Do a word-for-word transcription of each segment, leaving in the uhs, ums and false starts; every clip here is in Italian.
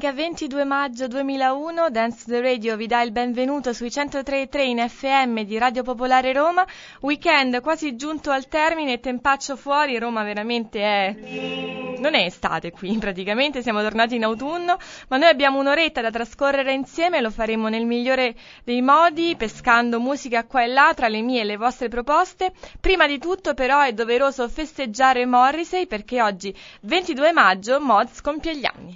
domenica ventidue maggio duemilauno, Dance the Radio vi dà il benvenuto sui centotré virgola tre in F M di Radio Popolare Roma. Weekend quasi giunto al termine, tempaccio fuori, Roma veramente è... non è estate qui, praticamente siamo tornati in autunno, ma noi abbiamo un'oretta da trascorrere insieme, lo faremo nel migliore dei modi, pescando musica qua e là tra le mie e le vostre proposte. Prima di tutto però è doveroso festeggiare Morrissey, perché oggi ventidue maggio Mods compie gli anni.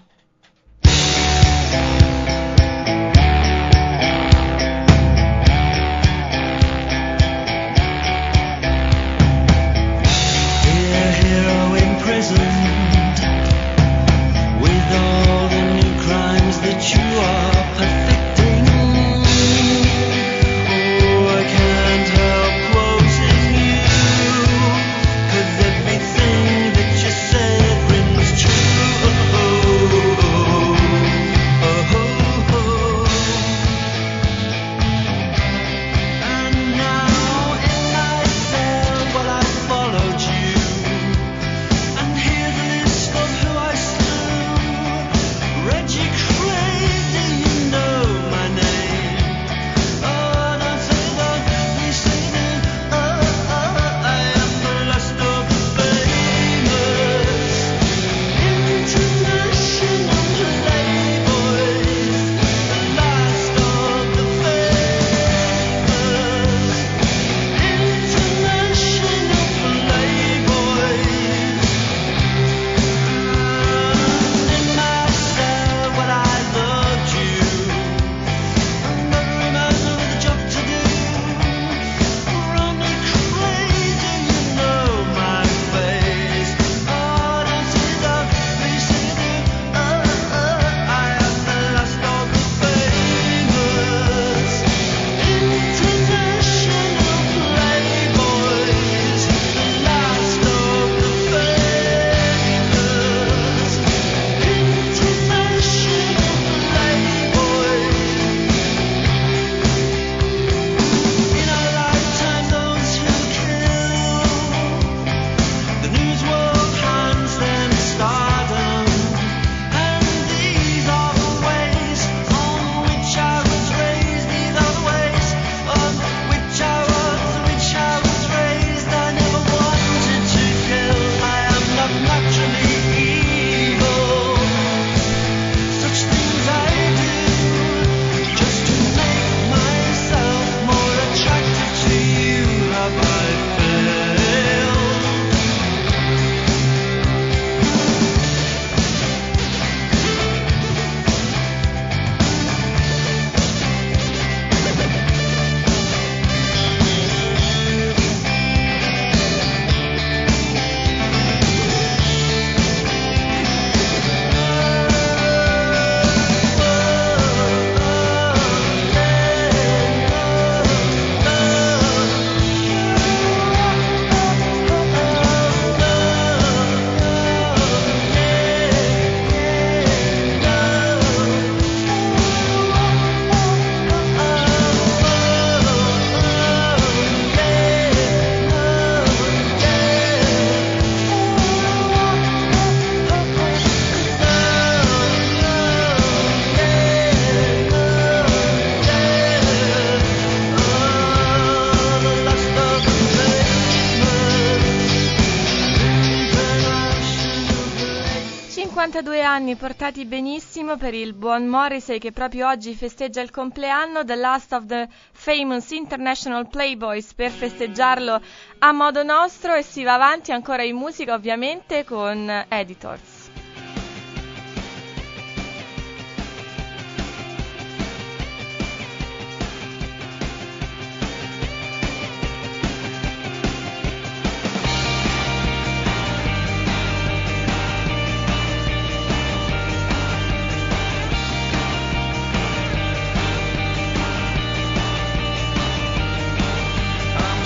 cinquantadue anni portati benissimo per il buon Morrissey, che proprio oggi festeggia il compleanno. The Last of the Famous International Playboys, per festeggiarlo a modo nostro, e si va avanti ancora in musica, ovviamente, con Editors.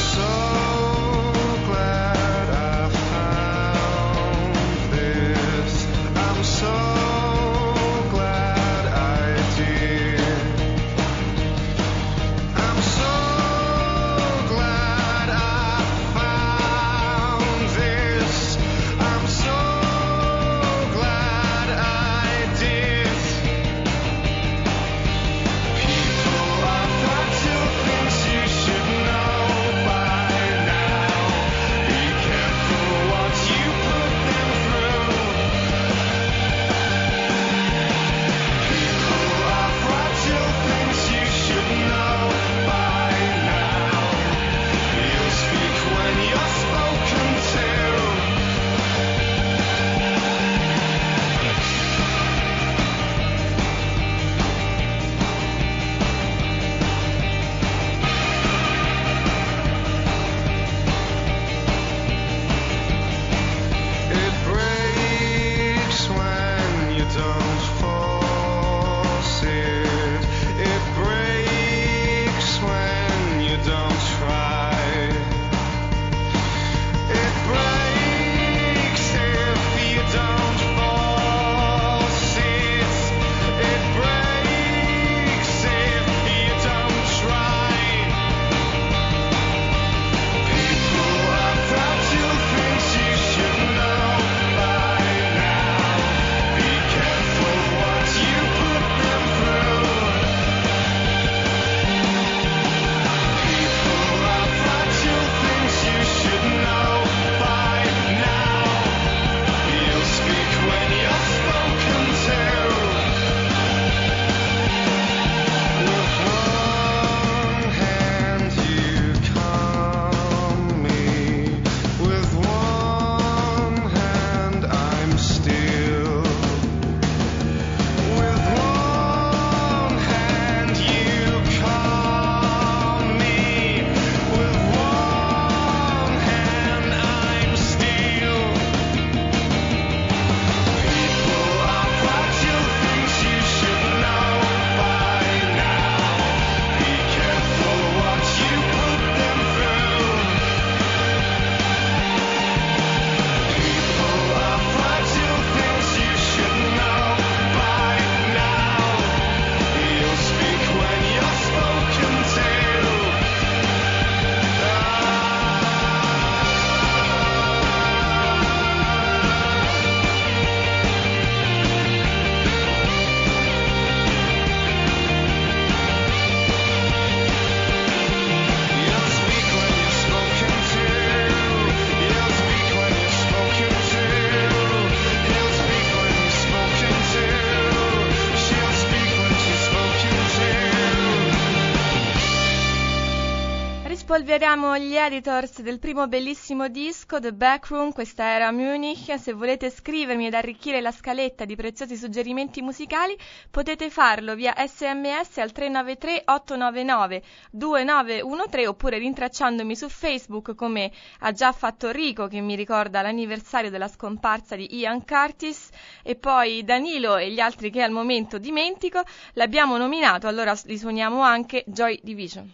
Glad I found this Rispolveriamo gli editors del primo bellissimo disco, The Backroom, questa era Munich. Se volete scrivermi ed arricchire la scaletta di preziosi suggerimenti musicali, potete farlo via sms al tre nove tre otto nove nove due nove uno tre oppure rintracciandomi su Facebook, come ha già fatto Rico, che mi ricorda l'anniversario della scomparsa di Ian Curtis, e poi Danilo e gli altri che al momento dimentico. L'abbiamo nominato, allora li suoniamo anche, Joy Division.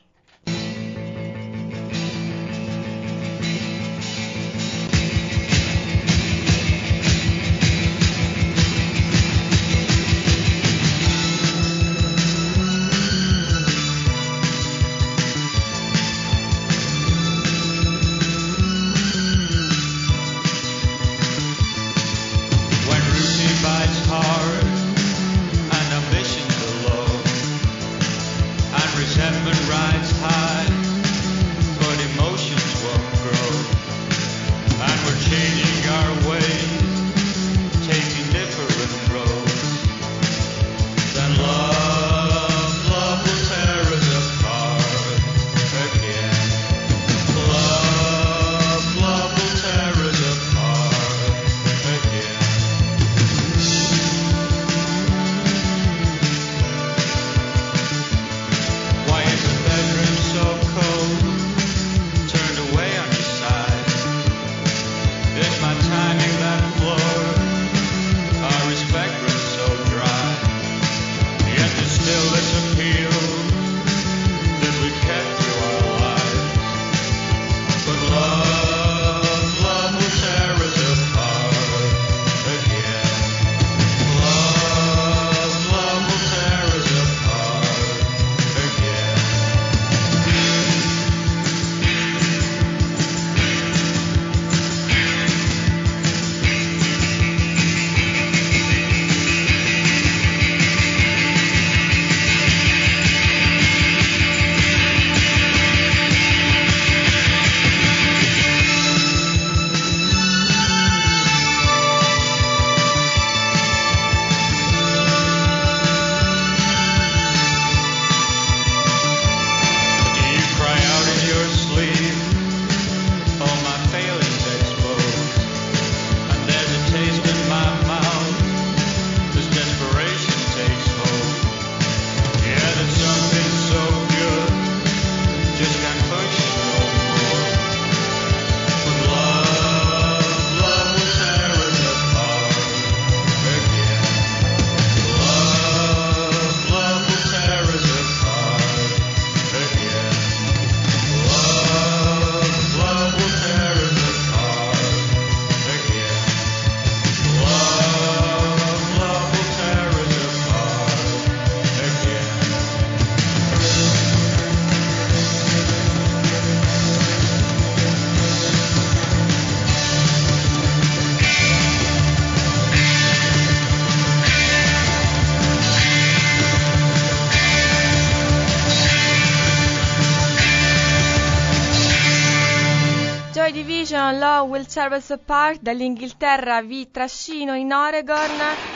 Law Will Tear Us Apart. Dall'Inghilterra vi trascino in Oregon,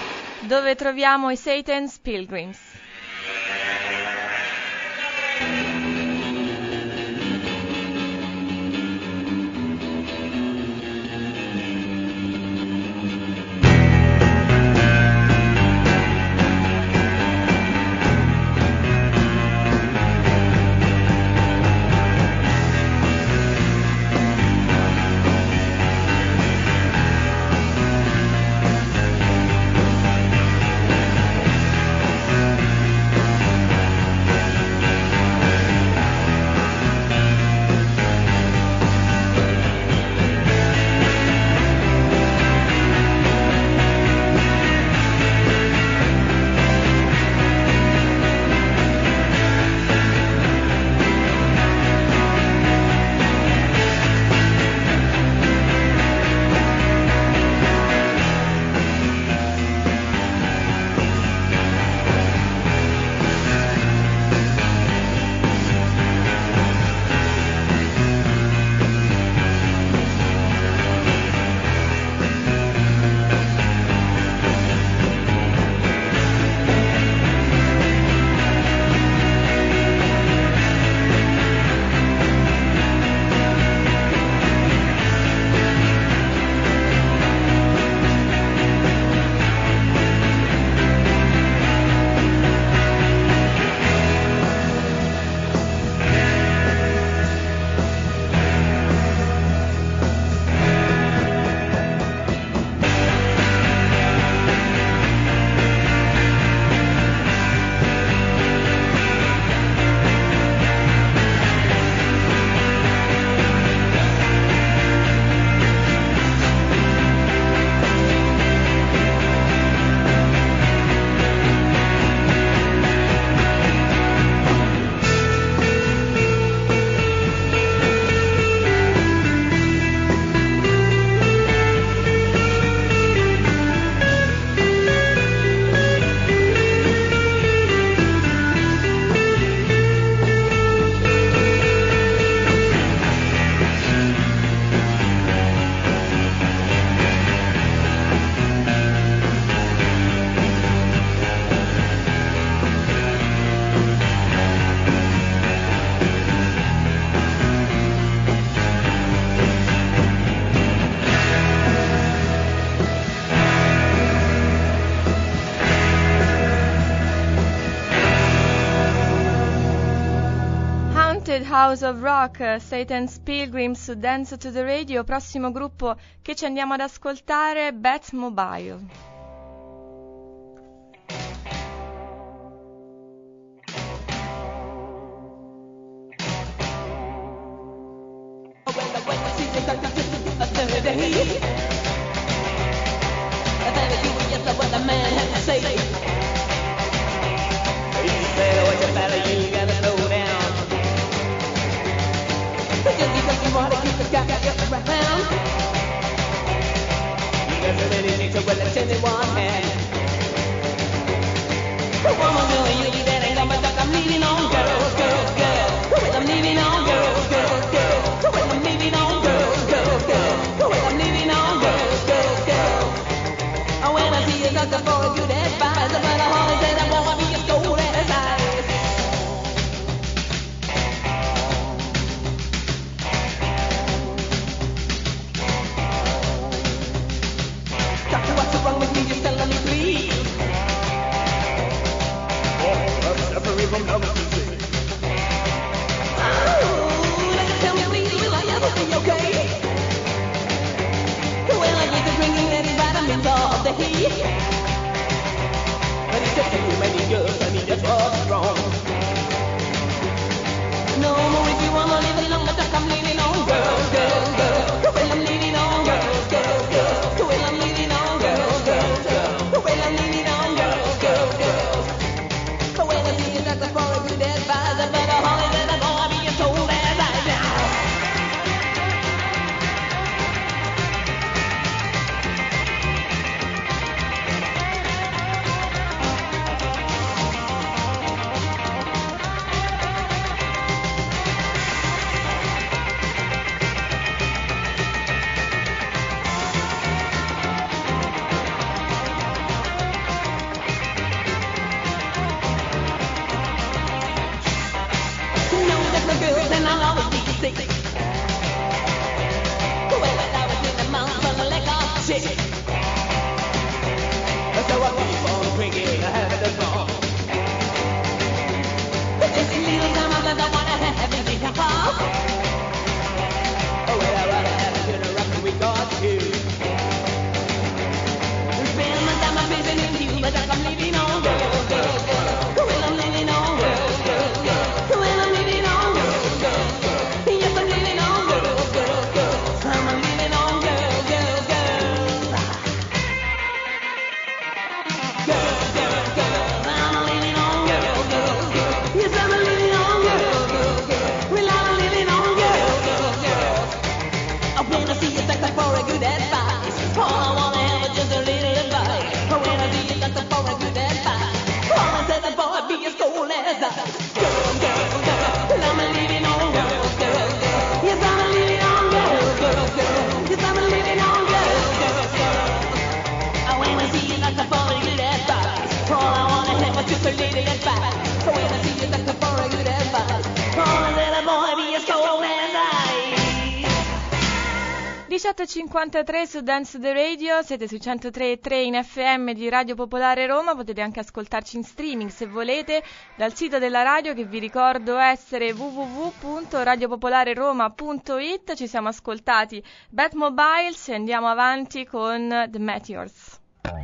dove troviamo i Satan's Pilgrims. Haunted House of Rock, Satan's Pilgrims su Dance to the Radio. Prossimo gruppo che ci andiamo ad ascoltare, Batmobile. diciotto e cinquantatré su Dance the Radio, siete su centotré e tre in F M di Radio Popolare Roma, potete anche ascoltarci in streaming se volete dal sito della radio, che vi ricordo essere w w w punto radio popolare roma punto i t. Ci siamo ascoltati Batmobiles e andiamo avanti con The Meteors.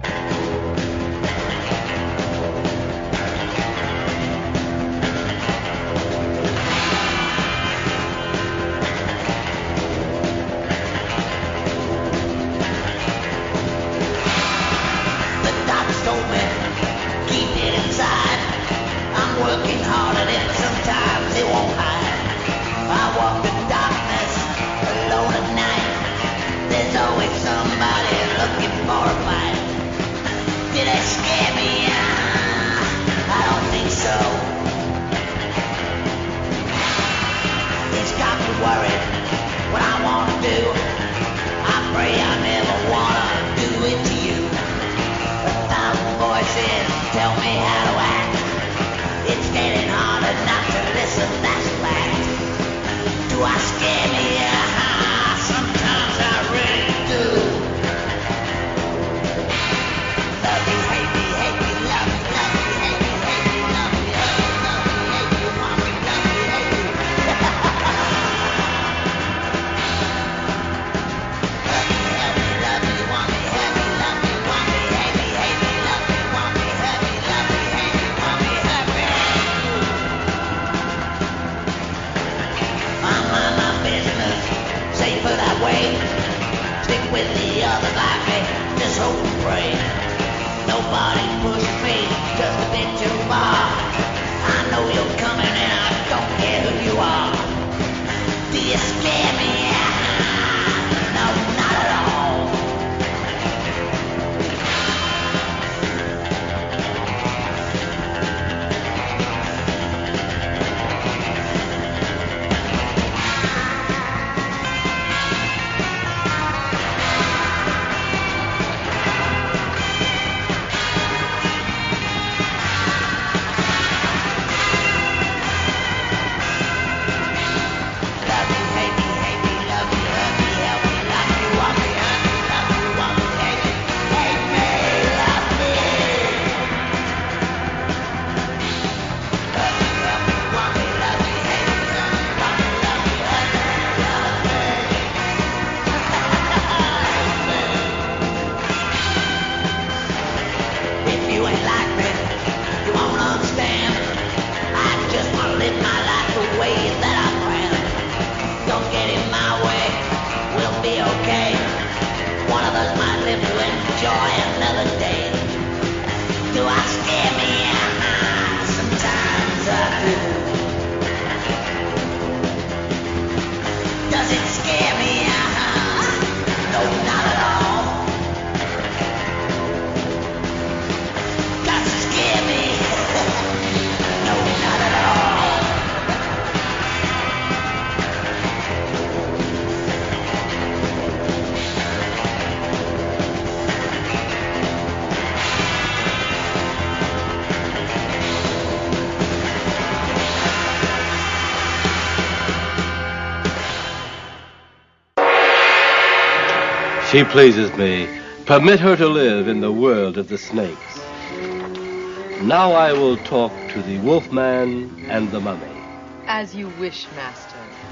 Working hard at it, sometimes it won't hide. I walk in darkness, alone at night. There's always somebody looking for a fight. Did it scare me? I don't think so. It's got me worried what I want to do. I pray I never want to do it to you. A thousand voices tell me how to act. It's getting harder not to listen, that's a fact. Do I scare She pleases me. Permit her to live in the world of the snakes. Now I will talk to the Wolfman and the Mummy. As you wish, Master.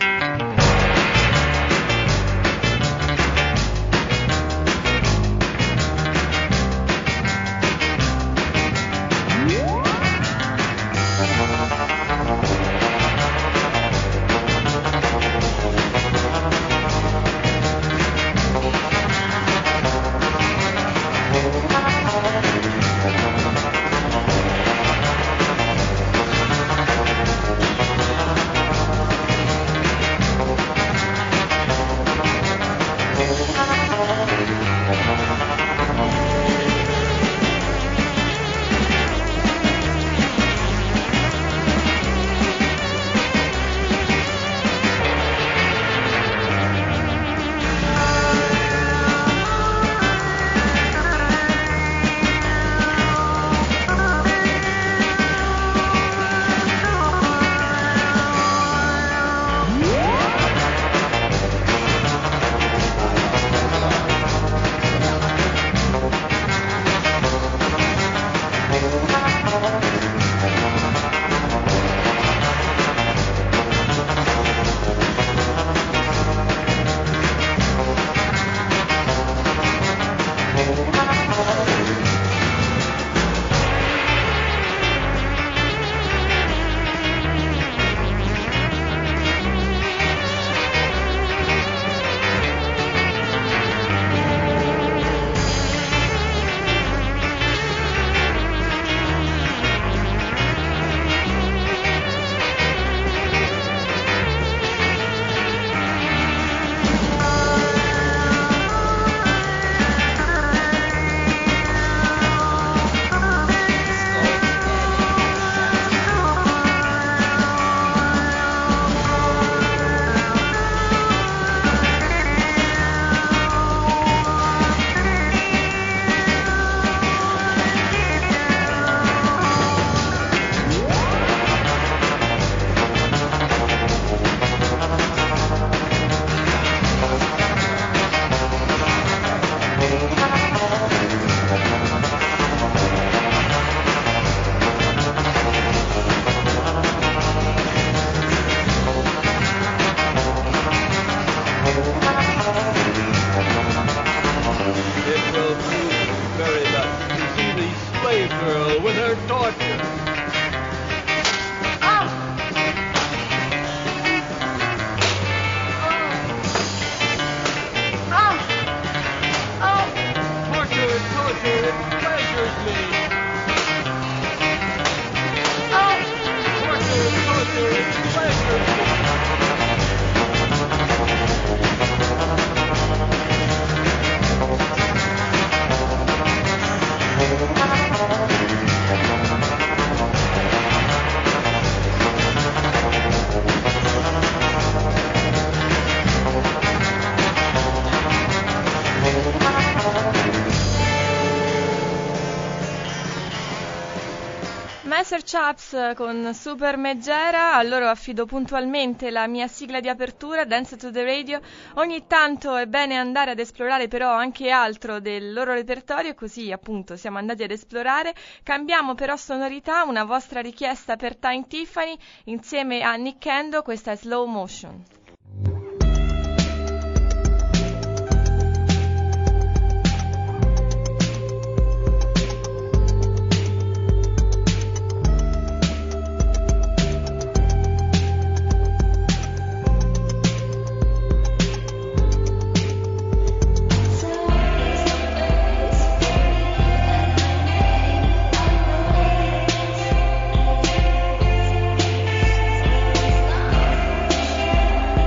Master Chaps con Super Megera. A loro affido puntualmente la mia sigla di apertura, Dance to the Radio. Ogni tanto è bene andare ad esplorare però anche altro del loro repertorio, e così appunto siamo andati ad esplorare. Cambiamo però sonorità, una vostra richiesta per Time Tiffany insieme a Nick Endo. Questa è Slow Motion. Slow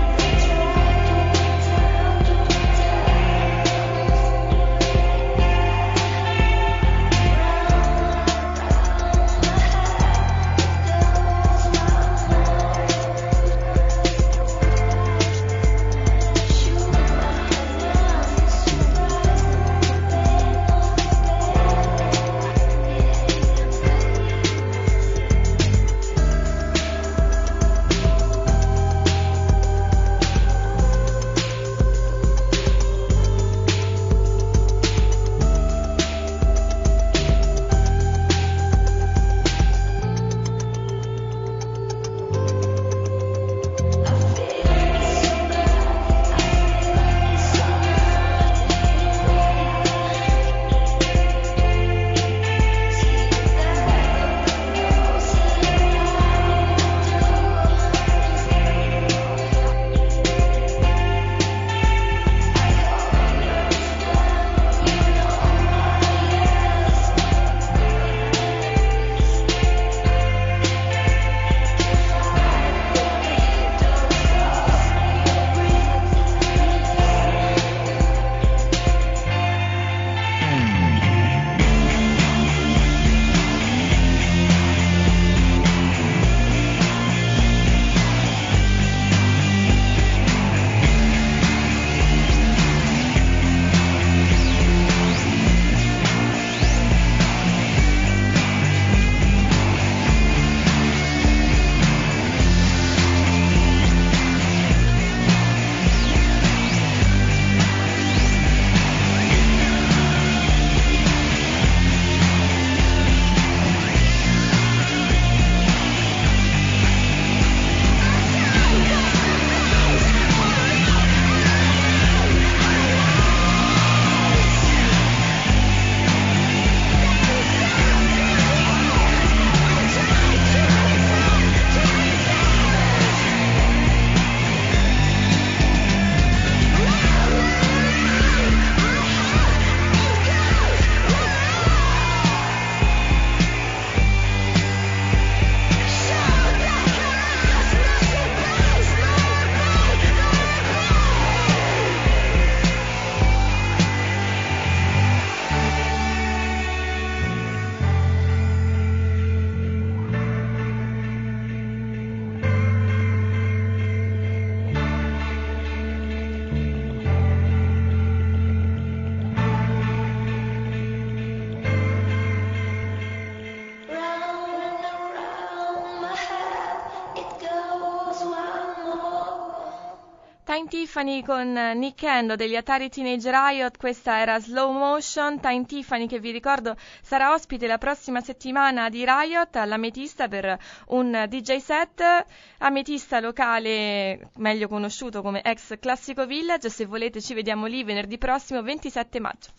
Time Tiffany con Nick Endo degli Atari Teenage Riot, questa era Slow Motion. Time Tiffany, che vi ricordo sarà ospite la prossima settimana di Riot all'Ametista per un D J set, Ametista locale meglio conosciuto come ex Classico Village. Se volete ci vediamo lì venerdì prossimo ventisette maggio.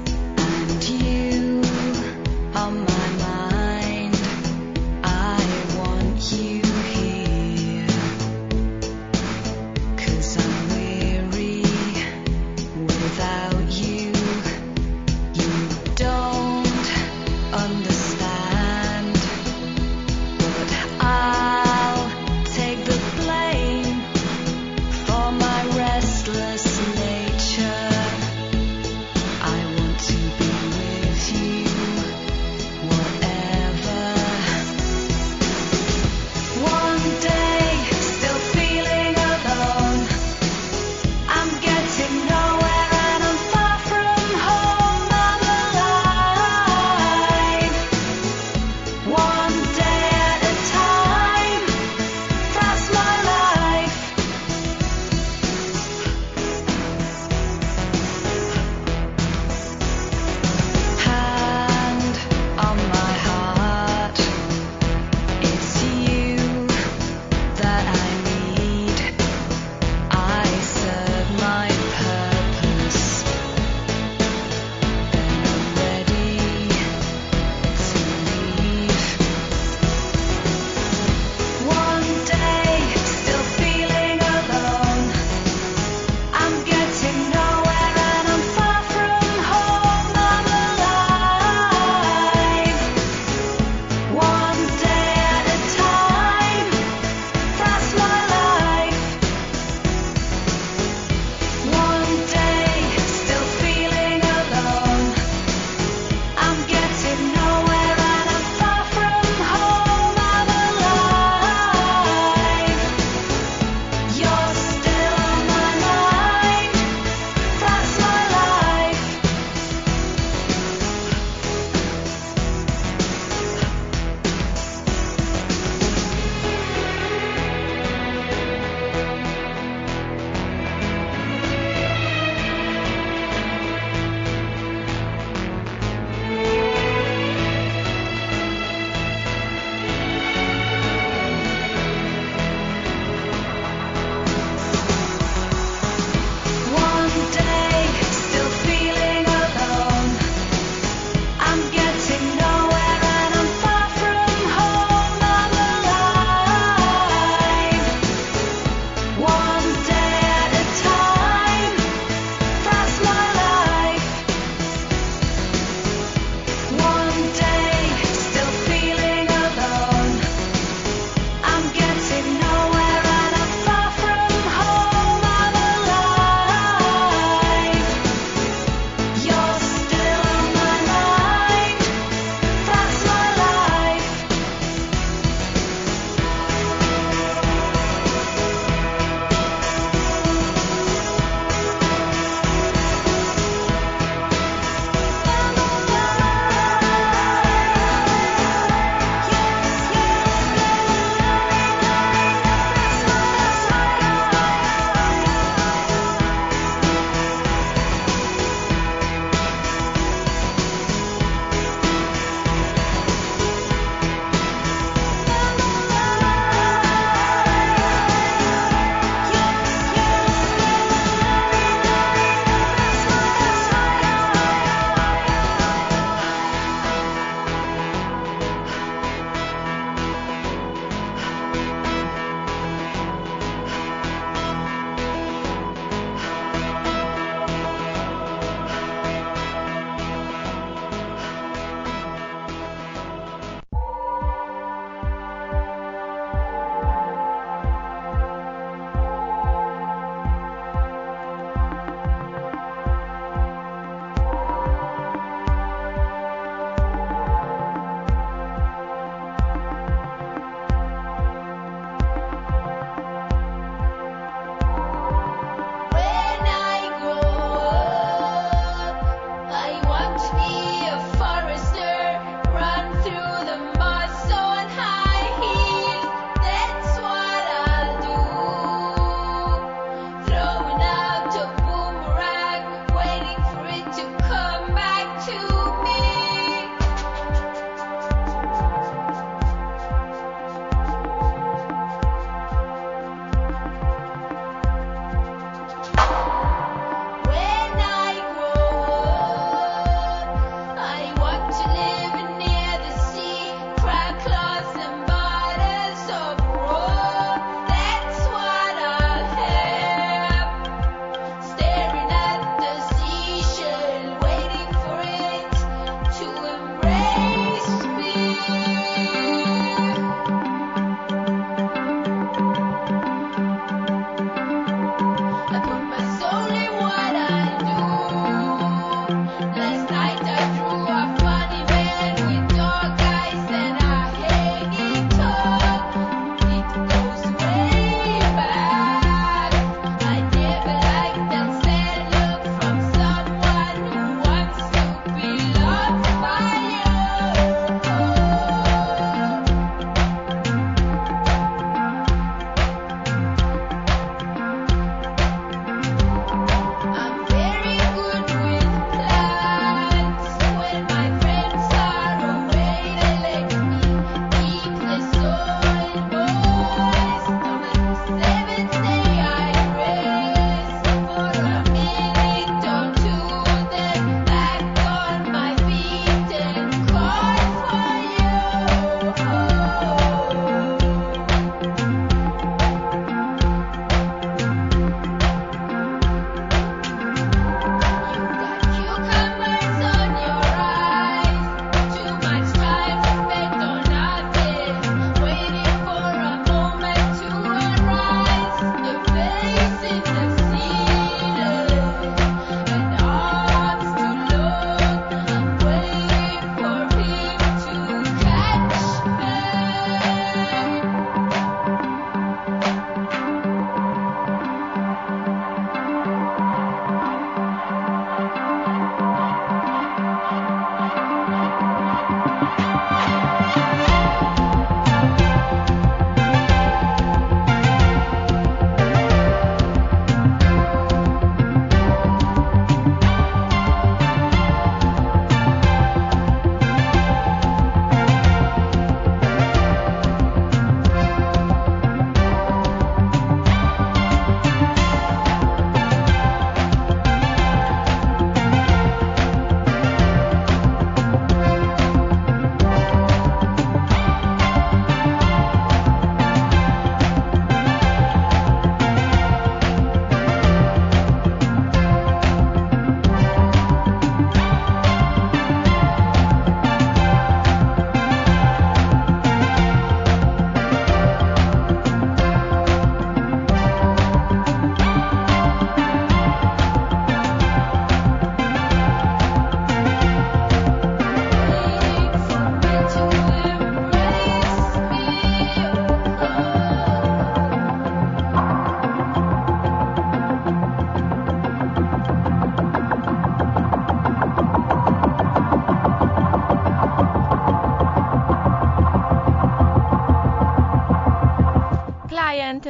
On my mind, I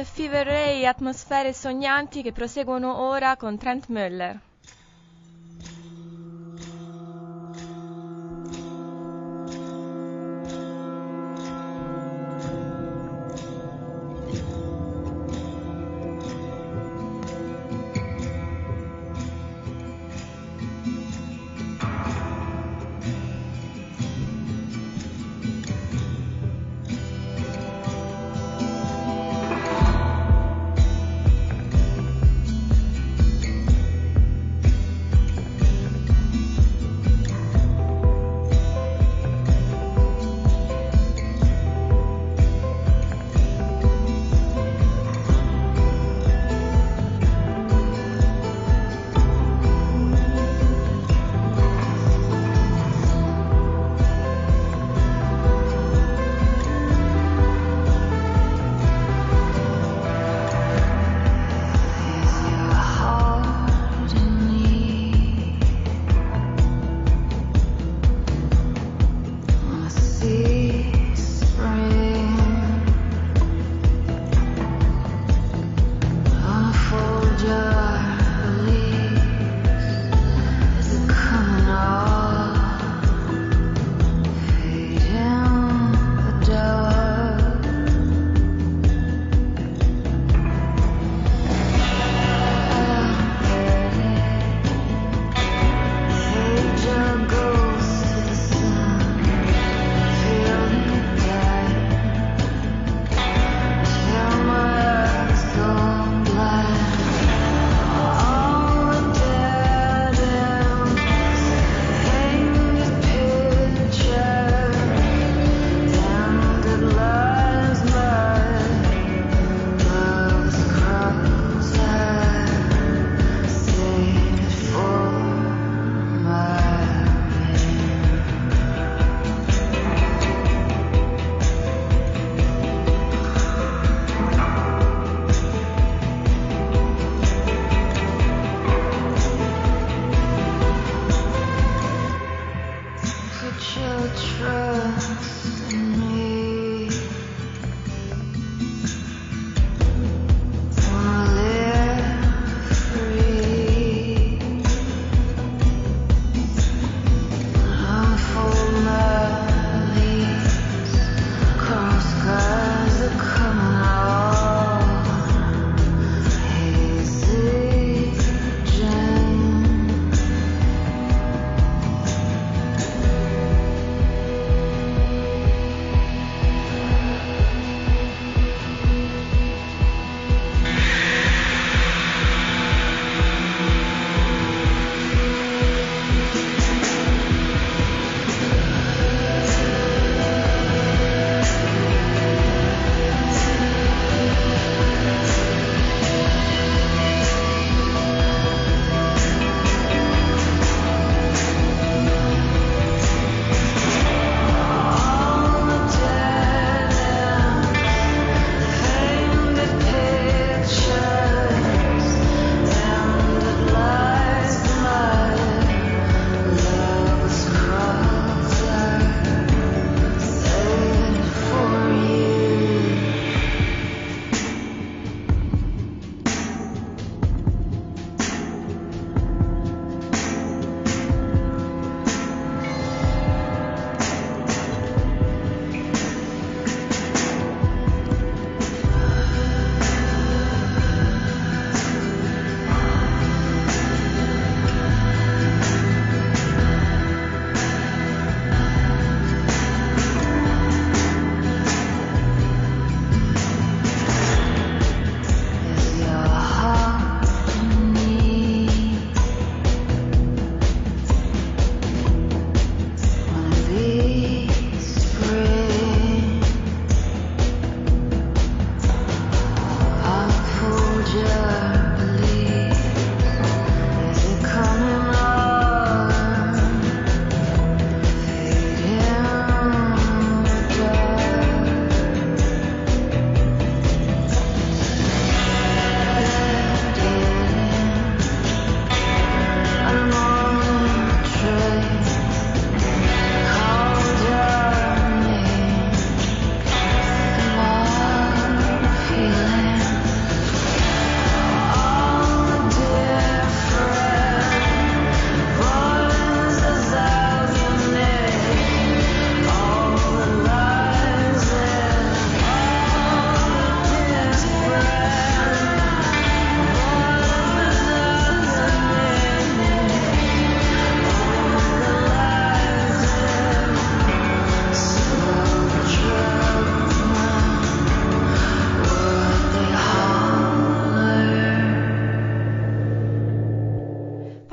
e Fever Ray, atmosfere sognanti che proseguono ora con Trent Müller.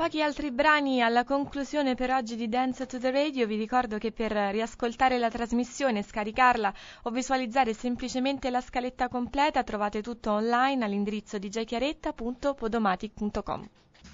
Pochi altri brani alla conclusione per oggi di Dance to the Radio. Vi ricordo che per riascoltare la trasmissione, scaricarla o visualizzare semplicemente la scaletta completa trovate tutto online all'indirizzo d j chiaretta punto podomatic punto com.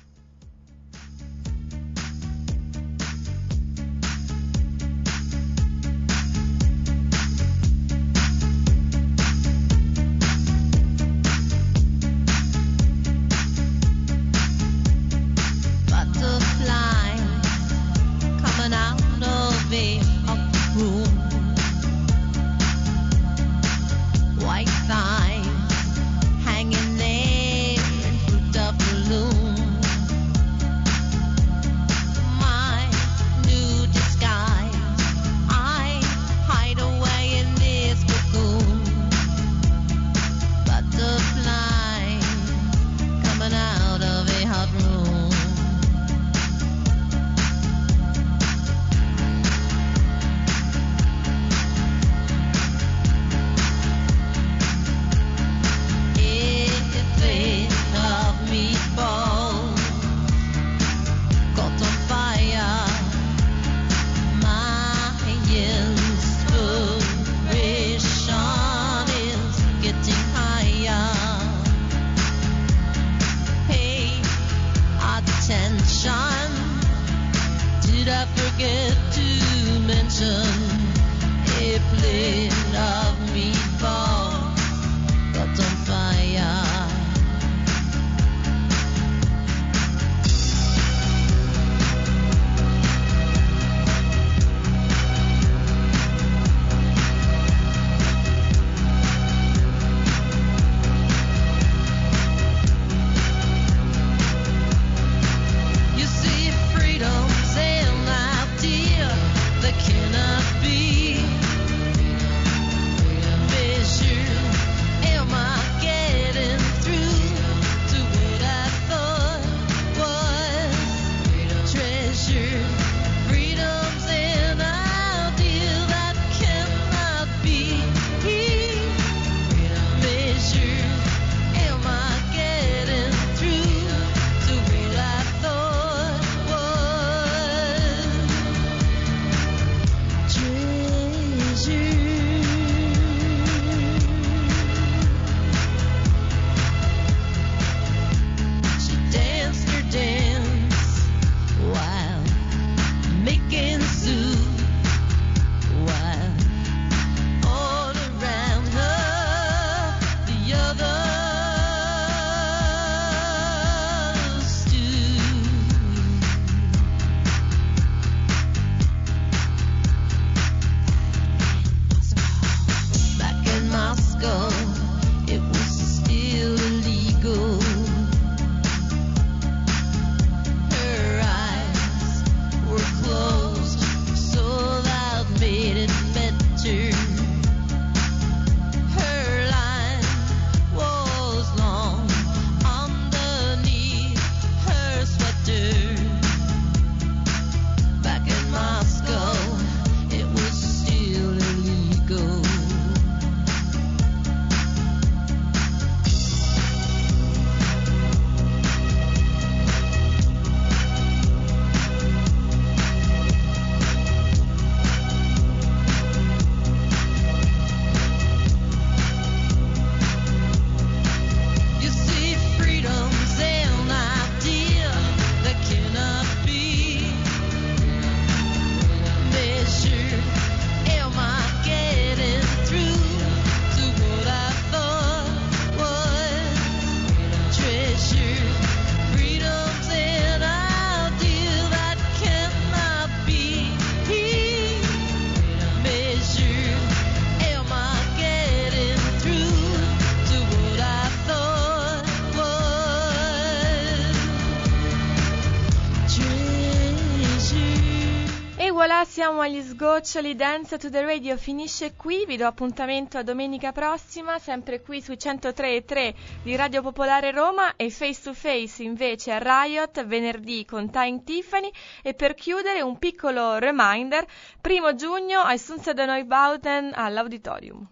voilà, siamo agli sgoccioli. Dance to the Radio finisce qui, vi do appuntamento a domenica prossima, sempre qui sui centotré e tre di Radio Popolare Roma, e Face to Face invece a Riot venerdì con Time Tiffany. E per chiudere un piccolo reminder: primo giugno ai Sunset Neubauten all'Auditorium.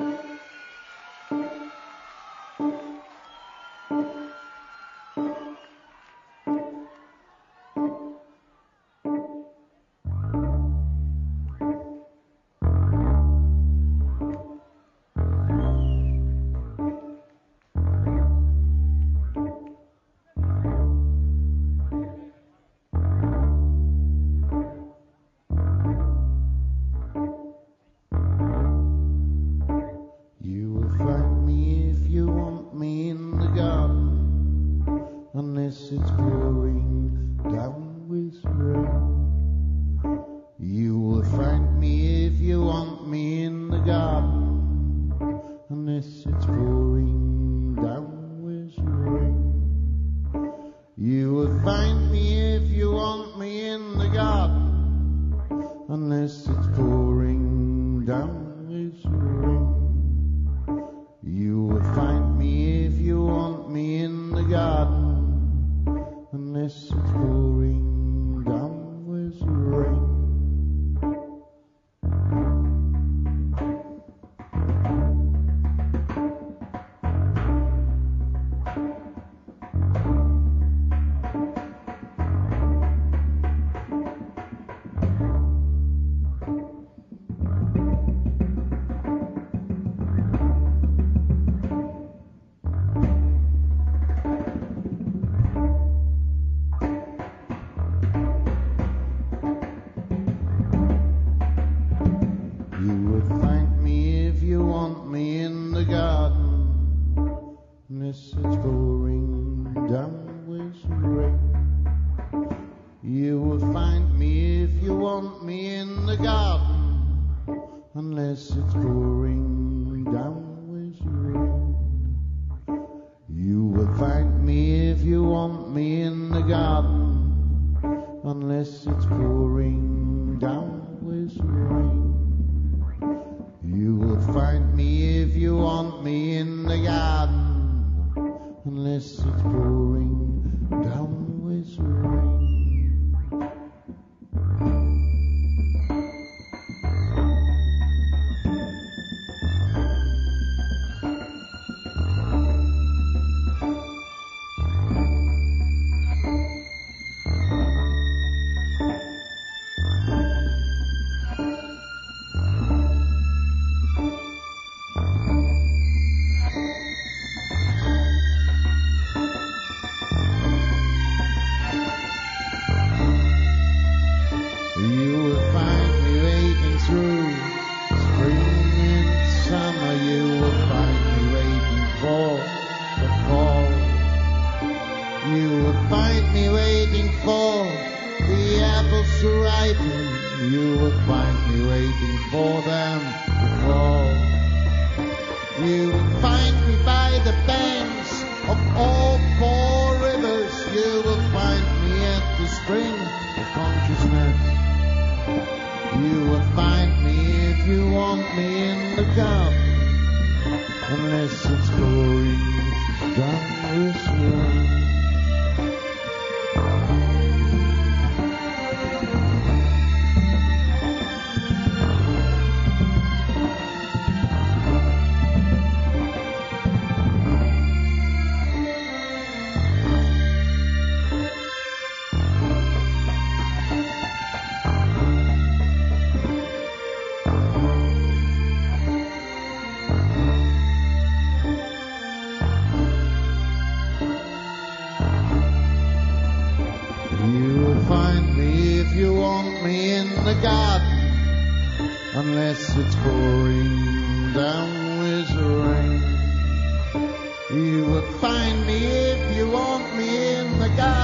You will find me if you want me in the garden.